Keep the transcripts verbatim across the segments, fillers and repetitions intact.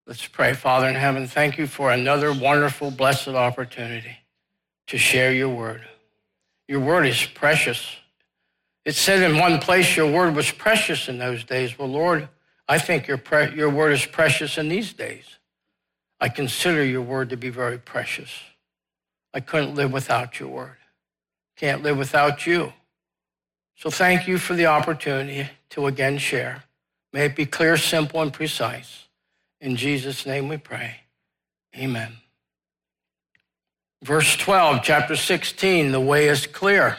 Let's pray. Father in heaven, thank you for another wonderful, blessed opportunity to share your word. Your word is precious. It said in one place your word was precious in those days. Well, Lord, I think your, pre- your word is precious in these days. I consider your word to be very precious. I couldn't live without your word. Can't live without you. So thank you for the opportunity to again share. May it be clear, simple, and precise. In Jesus' name we pray. Amen. Verse twelve, chapter sixteen, the way is clear.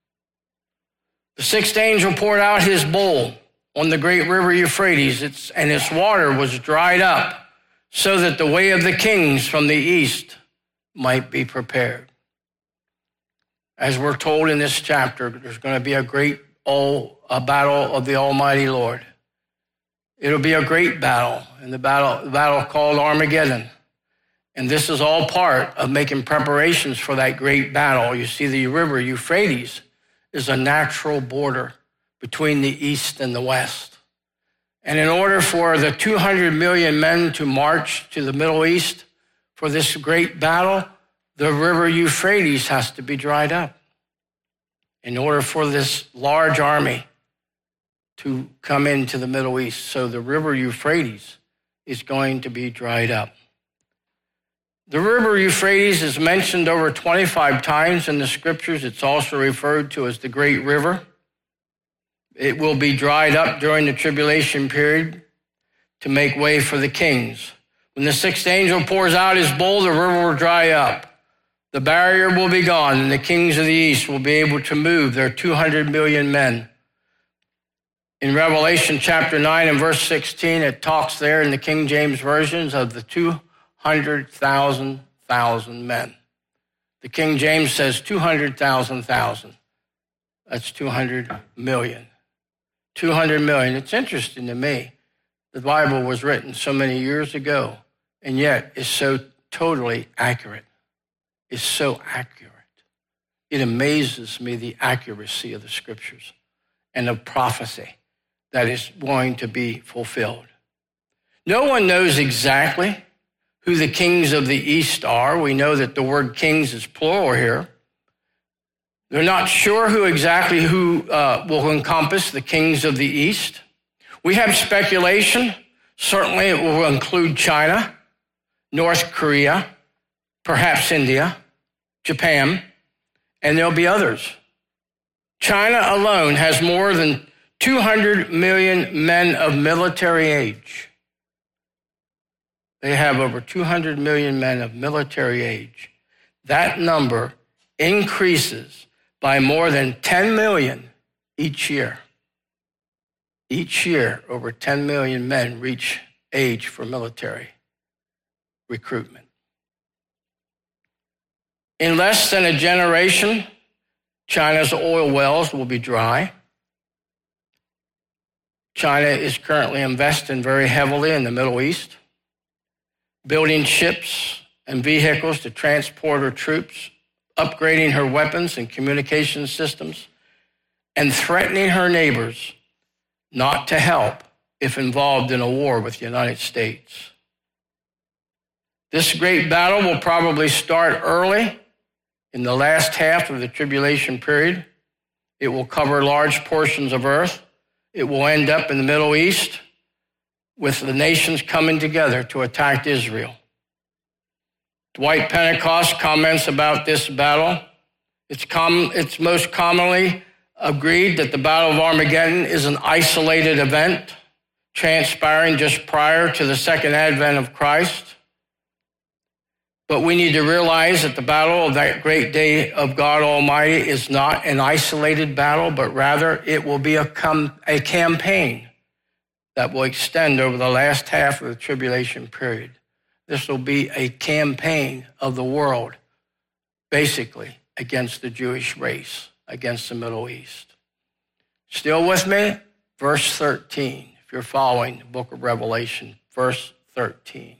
The sixth angel poured out his bowl on the great river Euphrates, it's, and its water was dried up, so that the way of the kings from the east might be prepared. As we're told in this chapter, there's going to be a great all, a battle of the Almighty Lord. It'll be a great battle, and the battle, the battle called Armageddon. And this is all part of making preparations for that great battle. You see, the river Euphrates is a natural border between the east and the west. And in order for the two hundred million men to march to the Middle East for this great battle, the river Euphrates has to be dried up. In order for this large army to come into the Middle East. So the river Euphrates is going to be dried up. The river Euphrates is mentioned over twenty-five times in the scriptures. It's also referred to as the Great River. It will be dried up during the tribulation period to make way for the kings. When the sixth angel pours out his bowl, the river will dry up. The barrier will be gone, and the kings of the east will be able to move their two hundred million men. In Revelation chapter nine and verse sixteen, it talks there in the King James versions of the two hundred thousand thousand men. The King James says two hundred thousand thousand. That's two hundred million. two hundred million. It's interesting to me. The Bible was written so many years ago, and yet is so totally accurate. It's so accurate. It amazes me the accuracy of the scriptures and of prophecy that is going to be fulfilled. No one knows exactly who the kings of the east are. We know that the word kings is plural here. They're not sure who exactly who uh, will encompass the kings of the east. We have speculation. Certainly it will include China, North Korea, perhaps India, Japan, and there'll be others. China alone has more than two hundred million men of military age. They have over two hundred million men of military age. That number increases by more than ten million each year. Each year, over ten million men reach age for military recruitment. In less than a generation, China's oil wells will be dry. China is currently investing very heavily in the Middle East, building ships and vehicles to transport her troops, upgrading her weapons and communication systems, and threatening her neighbors not to help if involved in a war with the United States. This great battle will probably start early in the last half of the tribulation period. It will cover large portions of earth. It will end up in the Middle East with the nations coming together to attack Israel. Dwight Pentecost comments about this battle. It's, com- it's most commonly agreed that the Battle of Armageddon is an isolated event transpiring just prior to the second advent of Christ. But we need to realize that the battle of that great day of God Almighty is not an isolated battle, but rather it will be a, com- a campaign that will extend over the last half of the tribulation period. This will be a campaign of the world, basically, against the Jewish race, against the Middle East. Still with me? Verse thirteen, if you're following the book of Revelation, verse thirteen.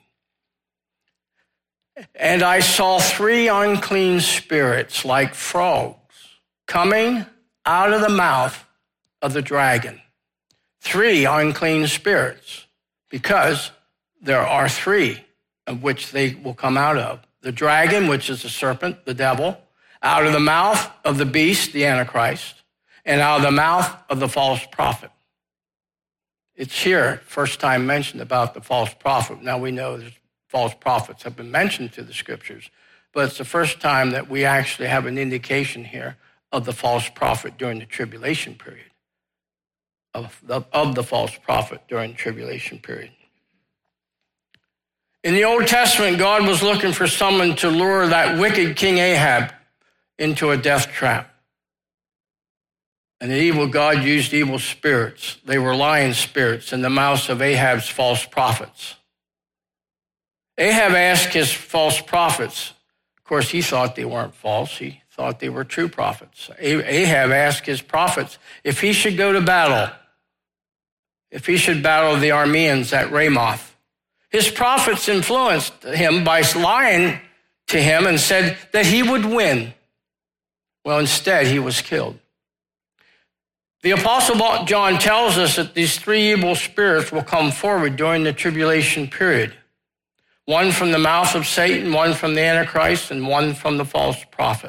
And I saw three unclean spirits like frogs coming out of the mouth of the dragon. Three unclean spirits, because there are three of which they will come out of. The dragon, which is the serpent, the devil, out of the mouth of the beast, the Antichrist, and out of the mouth of the false prophet. It's here, first time mentioned about the false prophet. Now we know there's false prophets have been mentioned through the scriptures, but it's the first time that we actually have an indication here of the false prophet during the tribulation period, of the, of the false prophet during the tribulation period. In the Old Testament, God was looking for someone to lure that wicked King Ahab into a death trap. And the evil God used evil spirits. They were lying spirits in the mouths of Ahab's false prophets. Ahab asked his false prophets. Of course, he thought they weren't false. He thought they were true prophets. Ahab asked his prophets if he should go to battle, if he should battle the Arameans at Ramoth. His prophets influenced him by lying to him and said that he would win. Well, instead, he was killed. The Apostle John tells us that these three evil spirits will come forward during the tribulation period. One from the mouth of Satan, one from the Antichrist, and one from the false prophet.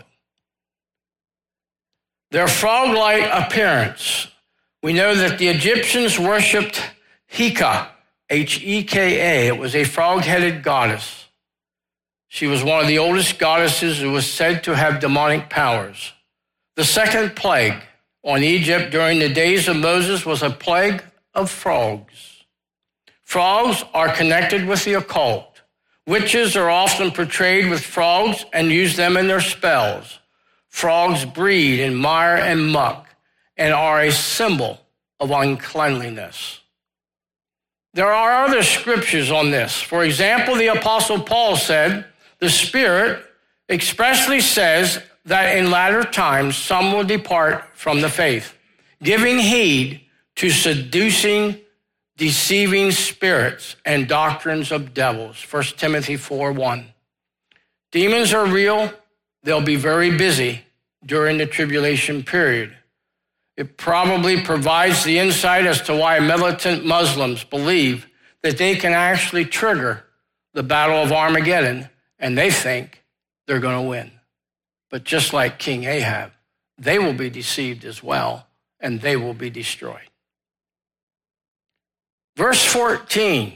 Their frog-like appearance. We know that the Egyptians worshipped Heka, H E K A. It was a frog-headed goddess. She was one of the oldest goddesses who was said to have demonic powers. The second plague on Egypt during the days of Moses was a plague of frogs. Frogs are connected with the occult. Witches are often portrayed with frogs and use them in their spells. Frogs breed in mire and muck and are a symbol of uncleanliness. There are other scriptures on this. For example, the Apostle Paul said, the Spirit expressly says that in latter times some will depart from the faith, giving heed to seducing, deceiving spirits and doctrines of devils. First Timothy four one. Demons are real. They'll be very busy during the tribulation period. It probably provides the insight as to why militant Muslims believe that they can actually trigger the Battle of Armageddon, and they think they're going to win. But just like King Ahab, they will be deceived as well, and they will be destroyed. Verse fourteen,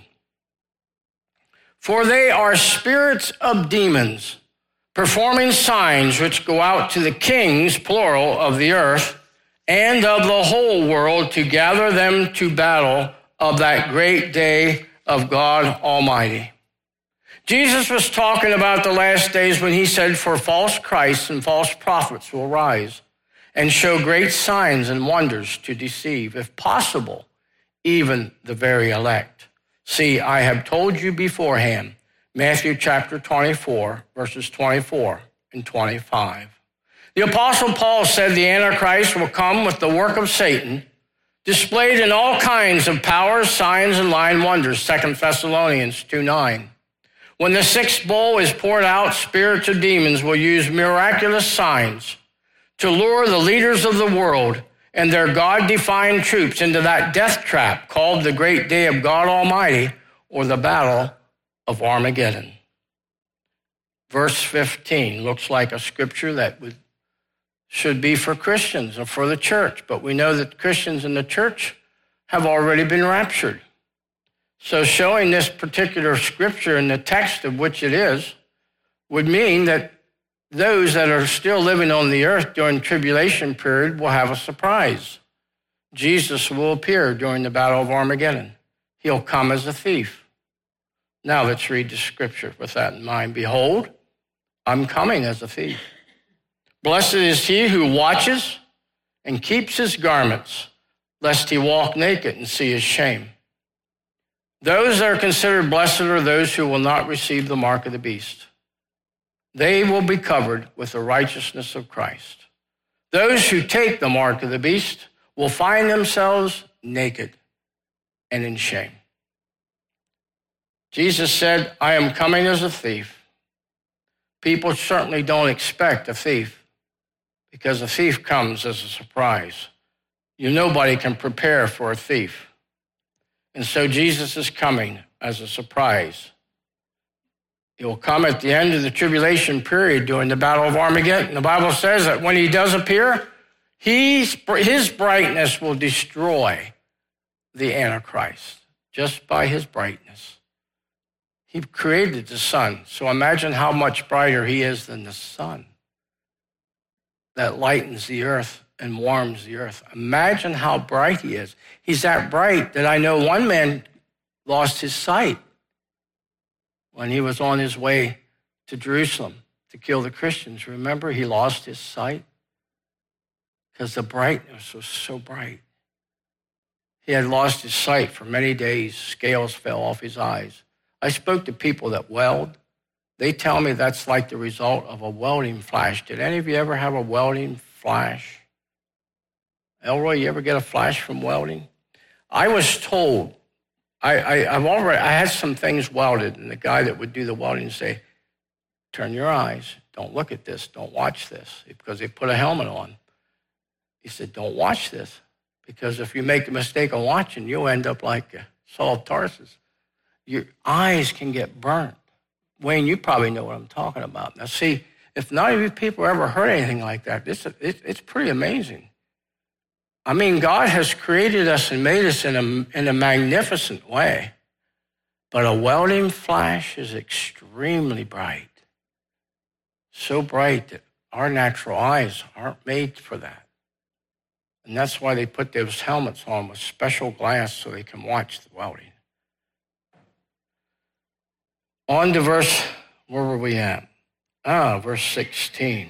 for they are spirits of demons, performing signs which go out to the kings, plural, of the earth, and of the whole world to gather them to battle of that great day of God Almighty. Jesus was talking about the last days when he said, for false Christs and false prophets will rise and show great signs and wonders to deceive, if possible, even the very elect. See, I have told you beforehand, Matthew chapter twenty-four, verses twenty-four and twenty-five. The Apostle Paul said the Antichrist will come with the work of Satan, displayed in all kinds of powers, signs, and lying wonders, Second Thessalonians two nine. When the sixth bowl is poured out, spirits of demons will use miraculous signs to lure the leaders of the world and their God-defined troops into that death trap called the great day of God Almighty, or the battle of Armageddon. Verse fifteen looks like a scripture that would should be for Christians or for the church, but we know that Christians in the church have already been raptured. So showing this particular scripture in the text of which it is would mean that those that are still living on the earth during the tribulation period will have a surprise. Jesus will appear during the Battle of Armageddon. He'll come as a thief. Now let's read the scripture with that in mind. Behold, I'm coming as a thief. Blessed is he who watches and keeps his garments, lest he walk naked and see his shame. Those that are considered blessed are those who will not receive the mark of the beast. They will be covered with the righteousness of Christ. Those who take the mark of the beast will find themselves naked and in shame. Jesus said, I am coming as a thief. People certainly don't expect a thief, because a thief comes as a surprise. You nobody can prepare for a thief. And so Jesus is coming as a surprise. He will come at the end of the tribulation period during the Battle of Armageddon. The Bible says that when he does appear, he's, his brightness will destroy the Antichrist just by his brightness. He created the sun, so imagine how much brighter he is than the sun that lightens the earth and warms the earth. Imagine how bright he is. He's that bright that I know one man lost his sight when he was on his way to Jerusalem to kill the Christians. Remember, he lost his sight because the brightness was so bright. He had lost his sight for many days. Scales fell off his eyes. I spoke to people that weld. They tell me that's like the result of a welding flash. Did any of you ever have a welding flash? Elroy, you ever get a flash from welding? I was told, I, I, I've already, I had some things welded, and the guy that would do the welding would say, turn your eyes, don't look at this, don't watch this, because they put a helmet on. He said, don't watch this, because if you make the mistake of watching, you'll end up like Saul of Tarsus. Your eyes can get burnt. Wayne, you probably know what I'm talking about. Now, see, if none of you people ever heard anything like that, this, it, it's pretty amazing. I mean, God has created us and made us in a, in a magnificent way, but a welding flash is extremely bright. So bright that our natural eyes aren't made for that. And that's why they put those helmets on with special glass so they can watch the welding. On to verse, where were we at? Ah, verse sixteen.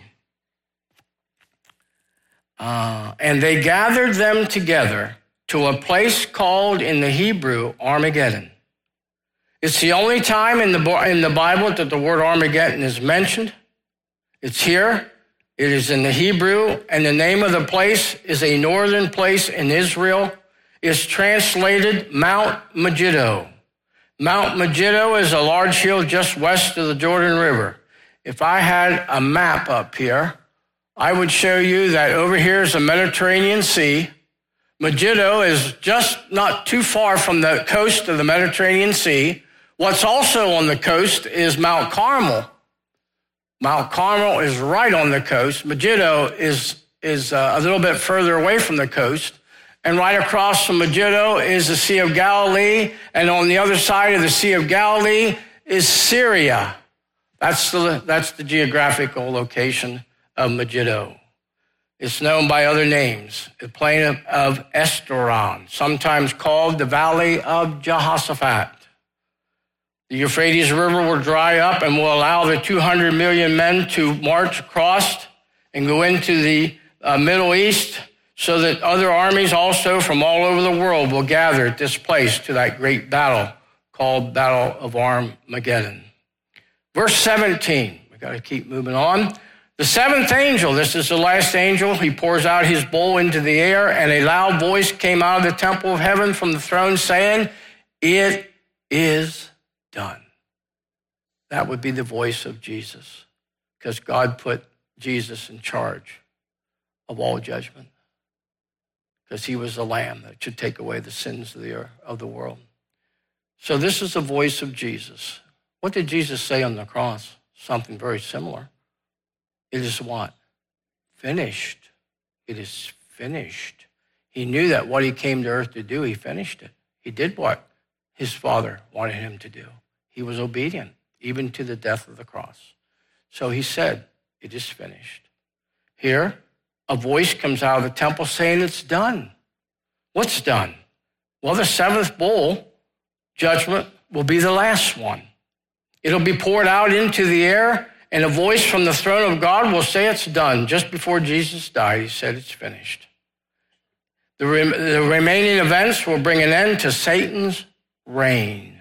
Uh, and they gathered them together to a place called in the Hebrew Armageddon. It's the only time in the, in the Bible that the word Armageddon is mentioned. It's here. It is in the Hebrew, and the name of the place is a northern place in Israel. It's translated Mount Megiddo. Mount Megiddo is a large hill just west of the Jordan River. If I had a map up here, I would show you that over here is the Mediterranean Sea. Megiddo is just not too far from the coast of the Mediterranean Sea. What's also on the coast is Mount Carmel. Mount Carmel is right on the coast. Megiddo is, is uh, a little bit further away from the coast. And right across from Megiddo is the Sea of Galilee. And on the other side of the Sea of Galilee is Syria. That's the, that's the geographical location of Megiddo. It's known by other names, the plain of Esdraelon, sometimes called the Valley of Jehoshaphat. The Euphrates River will dry up and will allow the two hundred million men to march across and go into the uh, Middle East, so that other armies also from all over the world will gather at this place to that great battle called Battle of Armageddon. Verse seventeen, we got to keep moving on. The seventh angel, this is the last angel, he pours out his bowl into the air, and a loud voice came out of the temple of heaven from the throne saying, it is done. That would be the voice of Jesus, because God put Jesus in charge of all judgment, because he was the lamb that should take away the sins of the earth, of the world. So this is the voice of Jesus. What did Jesus say on the cross? Something very similar. It is what? Finished. It is finished. He knew that what he came to earth to do, he finished it. He did what his Father wanted him to do. He was obedient, even to the death of the cross. So he said, it is finished. Here, a voice comes out of the temple saying it's done. What's done? Well, the seventh bowl judgment will be the last one. It'll be poured out into the air, and a voice from the throne of God will say it's done. Just before Jesus died, he said it's finished. The, re- the remaining events will bring an end to Satan's reign.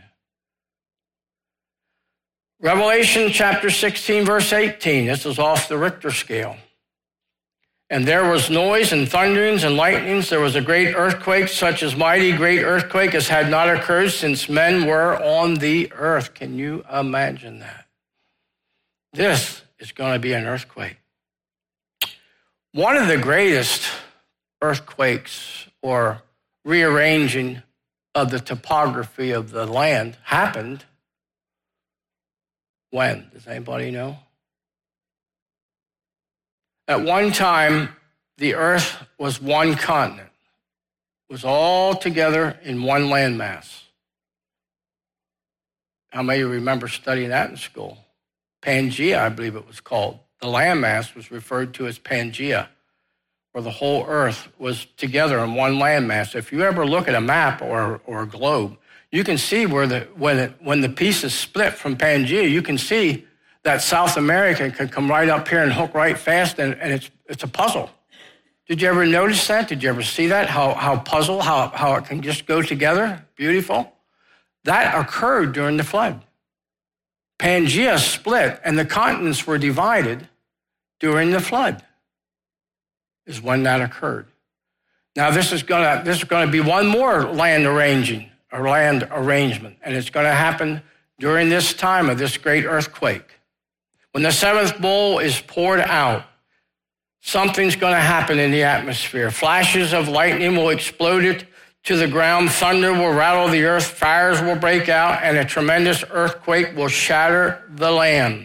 Revelation chapter sixteen, verse eighteen. This is off the Richter scale. And there was noise and thunderings and lightnings. There was a great earthquake, such as mighty great earthquake as had not occurred since men were on the earth. Can you imagine that? This is going to be an earthquake. One of the greatest earthquakes or rearranging of the topography of the land happened. When? Does anybody know? At one time, the earth was one continent. It was all together in one landmass. How many of you remember studying that in school? Pangea, I believe it was called. The landmass was referred to as Pangea, where the whole earth was together in one landmass. If you ever look at a map or, or a globe, you can see where the when it, when the pieces split from Pangea, you can see that South America can come right up here and hook right fast, and, and it's it's a puzzle. Did you ever notice that? Did you ever see that? How how puzzle, how, how it can just go together? Beautiful. That occurred during the flood. Pangea split and the continents were divided during the flood is when that occurred. Now this is gonna this is gonna be one more land arranging, or land arrangement, and it's gonna happen during this time of this great earthquake. When the seventh bowl is poured out, something's going to happen in the atmosphere. Flashes of lightning will explode it to the ground. Thunder will rattle the earth. Fires will break out, and a tremendous earthquake will shatter the land.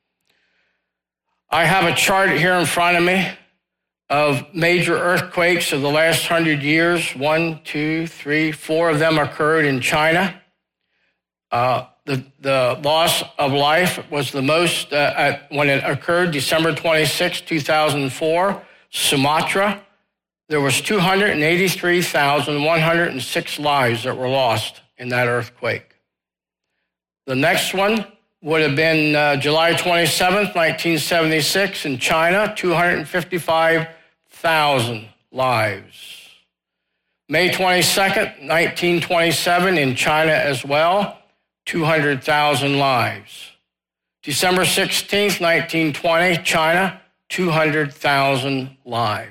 I have a chart here in front of me of major earthquakes of the last hundred years. One, two, three, four of them occurred in China. Uh, The, the loss of life was the most uh, at, when it occurred, December twenty-sixth, two thousand four, Sumatra. There was two hundred eighty-three thousand one hundred six lives that were lost in that earthquake. The next one would have been uh, July twenty-seventh, nineteen seventy-six in China, two hundred fifty-five thousand lives. May twenty-second, nineteen twenty-seven in China as well, two hundred thousand lives. December sixteenth, nineteen twenty, China, two hundred thousand lives.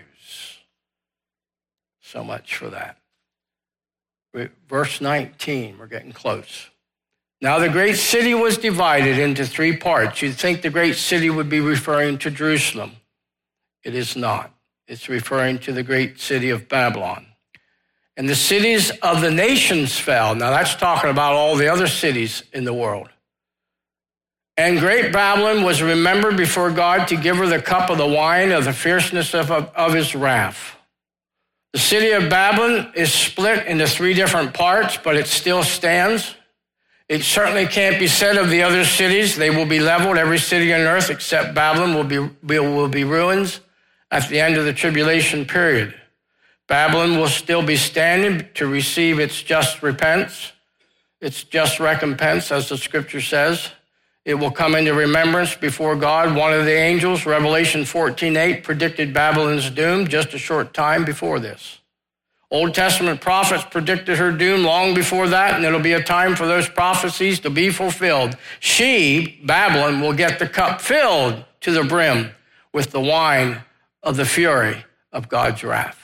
So much for that. Verse nineteen, we're getting close. Now the great city was divided into three parts. You'd think the great city would be referring to Jerusalem. It is not. It's referring to the great city of Babylon. And the cities of the nations fell. Now that's talking about all the other cities in the world. And great Babylon was remembered before God to give her the cup of the wine of the fierceness of, of, of his wrath. The city of Babylon is split into three different parts, but it still stands. It certainly can't be said of the other cities. They will be leveled. Every city on earth except Babylon will be, will be ruins at the end of the tribulation period. Babylon will still be standing to receive its just repentance, its just recompense, as the scripture says. It will come into remembrance before God. One of the angels, Revelation fourteen eight, predicted Babylon's doom just a short time before this. Old Testament prophets predicted her doom long before that, and it'll be a time for those prophecies to be fulfilled. She, Babylon, will get the cup filled to the brim with the wine of the fury of God's wrath.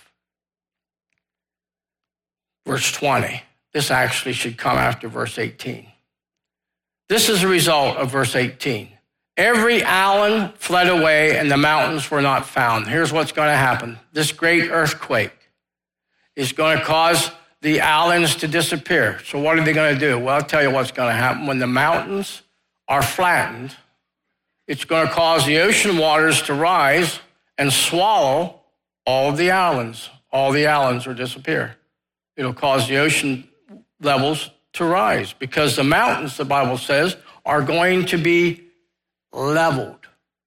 Verse twenty. This actually should come after verse eighteen. This is a result of verse eighteen. Every island fled away and the mountains were not found. Here's what's going to happen. This great earthquake is going to cause the islands to disappear. So what are they going to do? Well, I'll tell you what's going to happen. When the mountains are flattened, it's going to cause the ocean waters to rise and swallow all of the islands. All the islands will disappear. It'll cause the ocean levels to rise because the mountains, the Bible says, are going to be leveled.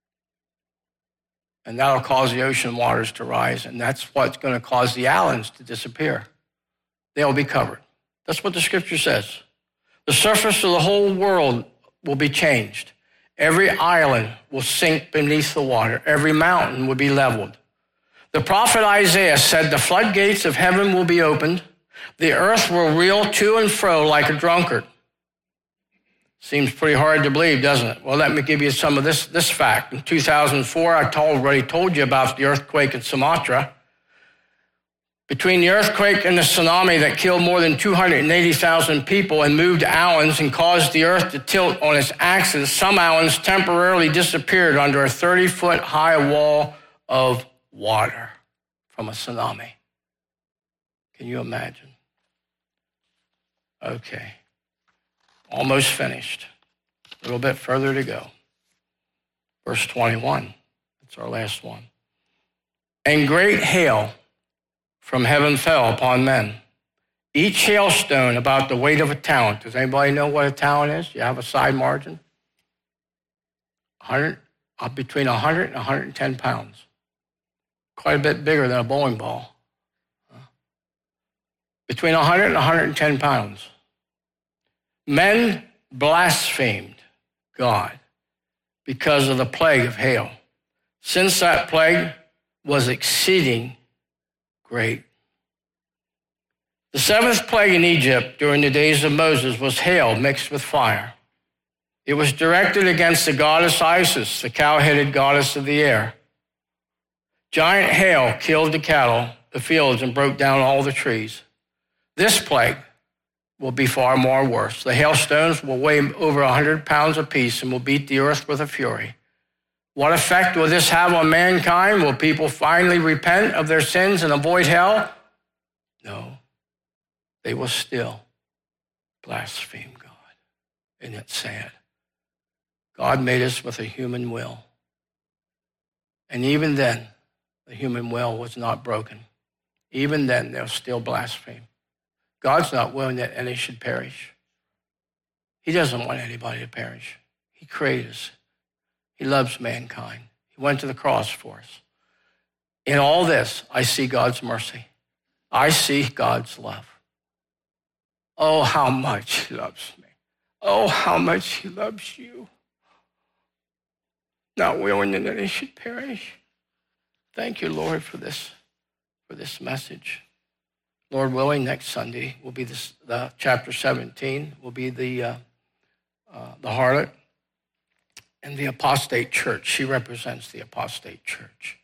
And that'll cause the ocean waters to rise, and that's what's going to cause the islands to disappear. They'll be covered. That's what the scripture says. The surface of the whole world will be changed. Every island will sink beneath the water. Every mountain will be leveled. The prophet Isaiah said the floodgates of heaven will be opened. The earth will reel to and fro like a drunkard. Seems pretty hard to believe, doesn't it? Well, let me give you some of this, this fact. In two thousand four, I told, already told you about the earthquake in Sumatra. Between the earthquake and the tsunami that killed more than two hundred eighty thousand people and moved islands and caused the earth to tilt on its axis, some islands temporarily disappeared under a thirty-foot high wall of water from a tsunami. Can you imagine? Okay. Almost finished. A little bit further to go. Verse twenty-one. That's our last one. And great hail from heaven fell upon men. Each hailstone about the weight of a talent. Does anybody know what a talent is? You have a side margin? one hundred, uh, between one hundred and one hundred ten pounds. Quite a bit bigger than a bowling ball. Between one hundred and one hundred ten pounds. Men blasphemed God because of the plague of hail, since that plague was exceeding great. The seventh plague in Egypt during the days of Moses was hail mixed with fire. It was directed against the goddess Isis, the cow-headed goddess of the air. Giant hail killed the cattle, the fields, and broke down all the trees. This plague will be far more worse. The hailstones will weigh over one hundred pounds apiece and will beat the earth with a fury. What effect will this have on mankind? Will people finally repent of their sins and avoid hell? No. They will still blaspheme God. Isn't it sad? God made us with a human will. And even then, the human will was not broken. Even then, they'll still blaspheme. God's not willing that any should perish. He doesn't want anybody to perish. He created us. He loves mankind. He went to the cross for us. In all this, I see God's mercy. I see God's love. Oh, how much he loves me. Oh, how much he loves you. Not willing that any should perish. Thank you, Lord, for this, for this message. Lord willing, next Sunday will be this, the chapter seventeen, will be the, uh, uh, the harlot and the apostate church. She represents the apostate church.